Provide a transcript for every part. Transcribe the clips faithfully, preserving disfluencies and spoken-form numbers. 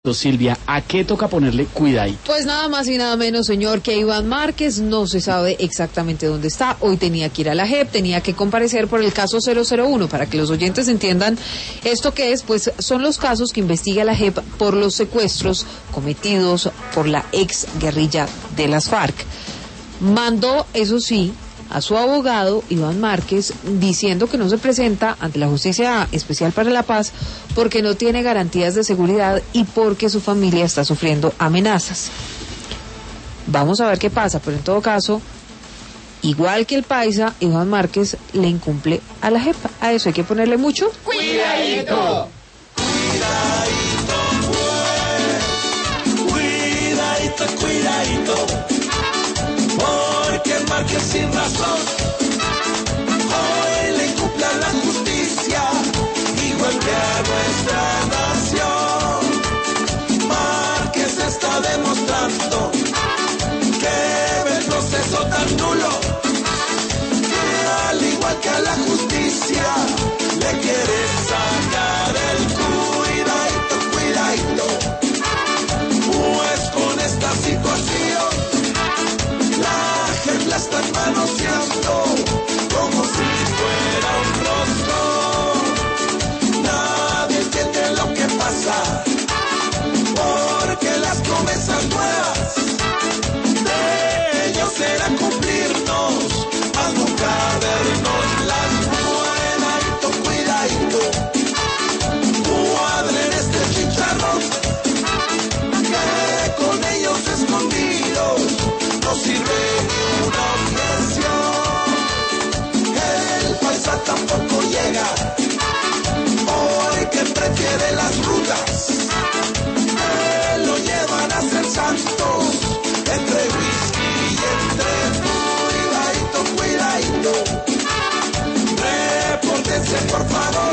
Silvia, ¿a qué toca ponerle cuidadito? Pues nada más y nada menos, señor, que Iván Márquez no se sabe exactamente dónde está. Hoy tenía que ir a la J E P, tenía que comparecer por el caso cero cero uno. Para que los oyentes entiendan esto que es, pues son los casos que investiga la J E P por los secuestros cometidos por la ex guerrilla de las FARC. Mandó, eso sí, a su abogado, Iván Márquez, diciendo que no se presenta ante la Justicia Especial para la Paz porque no tiene garantías de seguridad y porque su familia está sufriendo amenazas. Vamos a ver qué pasa, pero en todo caso, igual que el paisa, Iván Márquez le incumple a la J E P. A eso hay que ponerle mucho cuidadito. Cuidadito, pues. Cuidadito, cuidadito. Porque Márquez sin razón hoy le incumple a la justicia, igual que a nuestra nación. Márquez está demostrando que ve el proceso tan nulo, que al igual que a la justicia le quiere sacar el cuidadito, cuidadito. Pues con esta situación la gente la está manoseando como si fuera un rostro. Nadie entiende lo que pasa, porque las promesas nuevas de ellos serán cumplirnos, mas nunca vernos las cuidadito, cuidadito. Cuadren este chicharrón, que con ellos escondidos no sirve ni una objeción. El paisa tampoco llega, porque prefiere las rutas que lo llevan a ser santos, entre whisky y entre cuidadito, cuidadito. Repórtense por favor,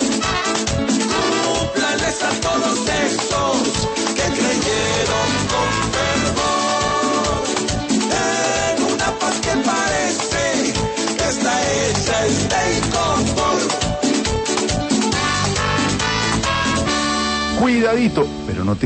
cúmplanles a todos esos que creyeron con fervor en una paz que parece que está hecha este confort. Cuidadito, pero no te